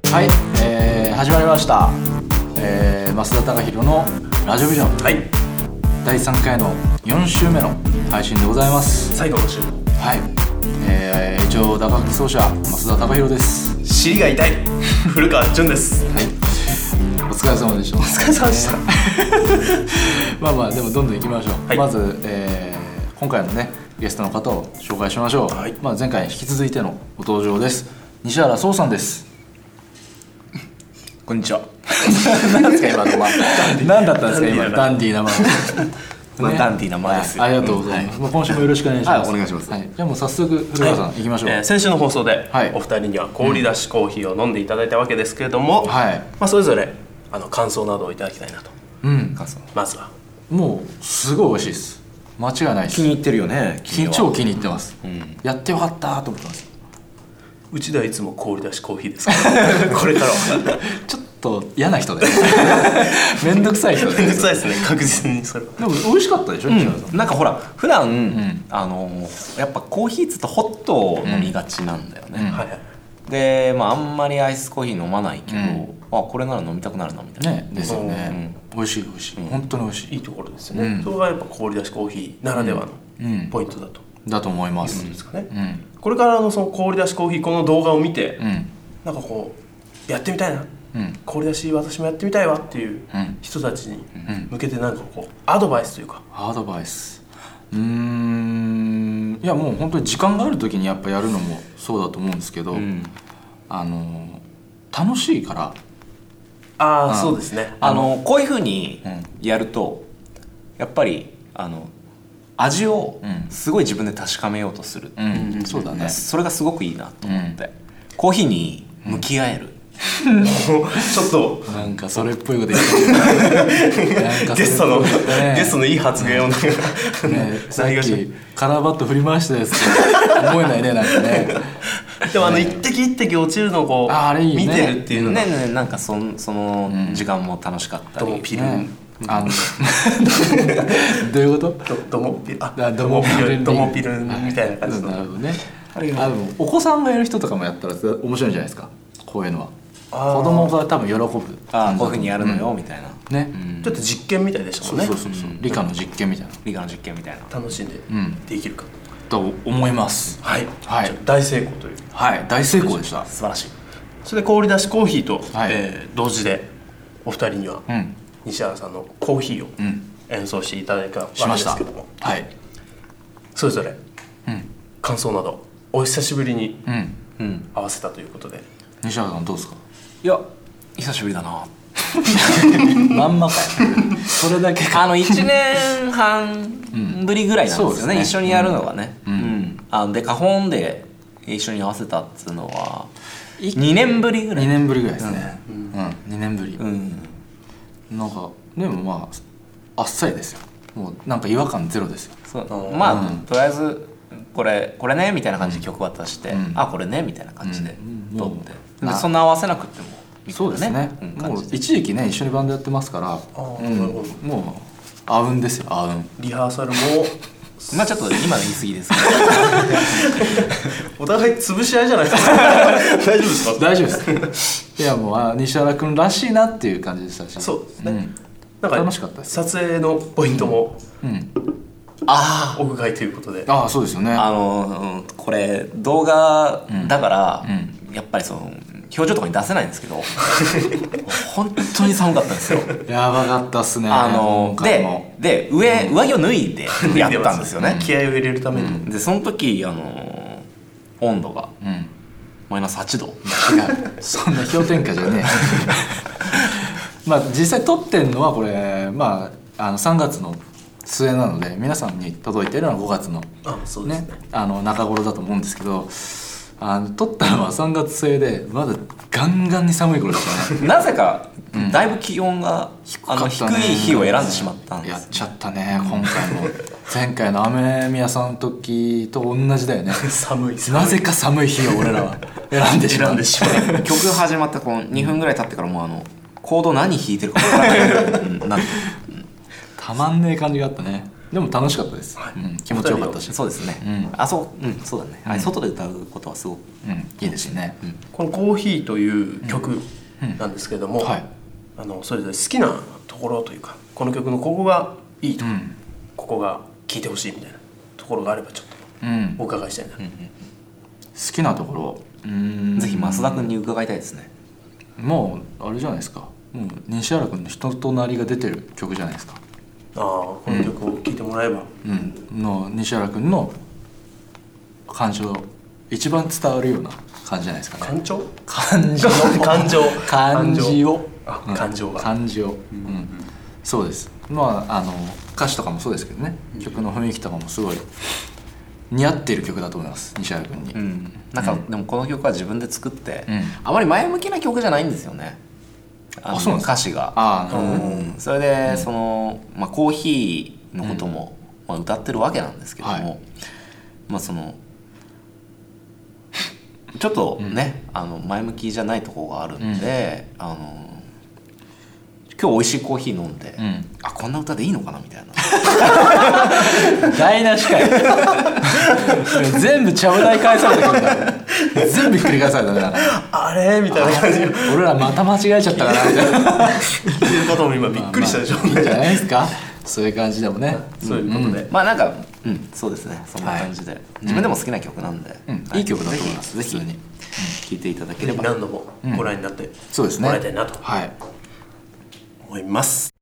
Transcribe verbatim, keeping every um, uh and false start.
はい、えー、始まりました、えー、増田貴弘のラジオビジョン、 はい、 だいさんかいのよん週目の配信でございます。 最後の週、 はい、えー、一応打楽器奏者増田貴弘です。 尻が痛い古川潤です。 はい、お疲れ様でした。 お疲れ様でした、 まあまあでもどんどん行きましょう、はい、まず、えー、今回のねゲストの方を紹介しましょう、はい、まあ、前回に引き続いてのご登場です。西原壮さんです。 こんにちは。 何ですか今の間何だったんですか今ダンディーな間まあ、ダンディーな間ですよ、 はい、ありがとうございます、はい、今週もよろしくお願いします。 はい、お願いします、 はい、じゃあもう早速古川さん、はい、行きましょう、 えー、先週の放送で、はい、お二人には氷出しコーヒーを飲んでいただいたわけですけれども、はい、まあ、それぞれあの感想などをいただきたいなと、うん、感想まずはもうすごい美味しいです。間違いないです。 気に入ってるよね。 超気に入ってます、うん、やってよかったと思ってます。 うちではいつも氷出しコーヒーですからこれからはちょっと嫌な人でめんどくさい人でめんどくさいですね、確実に。それでも美味しかったでしょ、うん、 なんかほら普段、うん、あのやっぱコーヒーっつうとホットを飲みがちなんだよね、うんうん、はいはい、で、まあ、あんまりアイスコーヒー飲まないけど、うん、あこれなら飲みたくなるなみたいな、 ね、ですよね、うん、美味しい美味しい、うん、本当に美味しい、 いいところですよね、うん、それがやっぱ氷出しコーヒーならではのポイントだと、 うん、だと思います。 いいですかね、うん、これからのその氷出しコーヒーこの動画を見て、うん、なんかこうやってみたいな、うん、氷出し私もやってみたいわっていう人たちに向けてなんかこうアドバイスというか。 アドバイス、うーん、いやもう本当に時間がある時にやっぱやるのもそうだと思うんですけど、うん、あの楽しいから。 ああ、そうですね。 あのこういう風にやると、やっぱりあの味をすごい自分で確かめようとする、うんうん、そうだね。それがすごくいいなと思って、うん、コーヒーに向き合える、 うん、ちょっとなんかそれっぽいこと言ってるゲストの、ね、ゲストのいい発言を、ねね、さっきカラーバット振り回したやつって思えないね、なんかね。 でもあの一滴一滴落ちるのをこうああれいい、ね、見てるっていうのがね、ね、なんか そ, その時間も楽しかったり、 ドモピルン、 あのどういうこと？ ドモピルン、あ、ドモピルン、ドモピルンみたいな感じの。 なるほどね。あれあのお子さんがやる人とかもやったら面白いんじゃないですか。こういうのは子供が多分喜ぶ。 ああ、こういうふうにやるのよ、うん、みたいなね、 うん、ちょっと実験みたいでしたもんね。 そうそうそうそう、うん、理科の実験みたいな。 理科の実験みたいな。 楽しんでできるかと思います。 はい、はい、大成功という。 はい、大成功でした。 素晴らしい。それで氷出しコーヒーと、はい、えー、同時でお二人には、うん、西原さんのコーヒーを演奏していただいたわけですけども、 はい、 それぞれ、うん、感想などお久しぶりに、うんうん、合わせたということで、 西原さんどうですか？ いや久しぶりだなまんまかよそれだけか。 あのいちねんはんぶりぐらいなんですよね、うん、一緒にやるのがね、うんうん、あでカホンで一緒に合わせたっつうのはにねんぶりぐらい。 にねんぶりぐらいですね、うんうん、にねんぶり、うん、なんかでもまああっさりですよ。もうなんか違和感ゼロですよ。 そうまあ、うん、とりあえずこれこれねみたいな感じで曲渡して、うん、あこれねみたいな感じで撮って、うん、でそんな合わせなくてもみたいな、ね、そうですね、うん、もう一時期ね一緒にバンドやってますから、うん、もうあうんですよ、あうん。 リハーサルもまあちょっと今の言い過ぎですけどお互い潰し合いじゃないですか大丈夫ですか？ 大丈夫です。いやもうあ西原君らしいなっていう感じでしたし、 そうですね、うん、 なんか楽しかったです。 撮影のポイントも、うんうん、ああ奥外ということで、 ああそうですよね。 あのこれ動画だから、うん、やっぱりその表情とかに出せないんですけど本当に寒かったんですよ。 やばかったっすね。 あのでで上、うん、上着を脱いでやったんですよね、 気合を入れるために、うん、 でその時あの温度が、うん、マイナスはちど。 違うそんな氷点下じゃねえまあ実際撮ってんのはこれ、まあ、あのさんがつの末なので皆さんに届いてるのはごがつの、 あそうですね、 あの中頃だと思うんですけど、あの撮ったのはさんがつ末でまだガンガンに寒い頃でしたねなぜかだいぶ気温が、うん、あの低い日を選んでしまったんです。 やっちゃったね今回も前回の雨宮さんの時と同じだよね寒い寒い、 なぜか寒い日を俺らは選んでしまう曲始まったこのにふんぐらい経ってからもうあのコード何弾いてるか分からないなたまんねえ感じがあったね。 でも楽しかったです、はい、うん、気持ちよかったし。 そうですね、うん、あそう、うん、そうだね、うん、はい、外で歌うことはすごく、 うん、いいですね、うん、 この「コーヒー」という曲なんですけれども、うんうん、はい、あのそれぞれ好きなところというか、この曲のここがいいとか、うん、ここが聴いてほしいみたいなところがあればちょっとお伺いしたいな、うんうんうん、 好きなところ、 うーん、ぜひ増田君に伺いたいですね。 もうあれじゃないですか、もう西原君の人となりが出てる曲じゃないですか。 ああ、この曲を聴いてもらえば、 うん、の西原君の感情一番伝わるような感じじゃないですかね。 感情感情感情感じをあ、うん、感情が感じを、うんうん、そうです。まああの歌詞とかもそうですけどね、うん、曲の雰囲気とかもすごい似合っている曲だと思います、西原君に、うん、 なんか、うん、でもこの曲は自分で作って、うん、あまり前向きな曲じゃないんですよね、あの、あ、そうなんですか。歌詞が、あ、うん、それで、うん、その、まあ、コーヒーのことも、うん、まあ、歌ってるわけなんですけども、はい、まあそのちょっとね、うん、あの前向きじゃないところがあるんで、うん、あの今日美味しいコーヒー飲んで、うん、あ、こんな歌でいいのかなみたいな台無しかい全部ちゃぶ台返されたけど全部ひっくり返されたねあれみたいな感じ俺らまた間違えちゃったかなみたいないうことも今びっくりしたでしょうね、 まあまあ、いいんじゃないですかそういう感じでもね、 そういうことで、 うん、まあなんか、うん、そうですね、そんな感じで、はい、自分でも好きな曲なんで、 うんはい、いい曲だと思います。 ぜひ、ぜひ聴いていただければ何度もご覧になってもらいたいなと、 はい、 思います。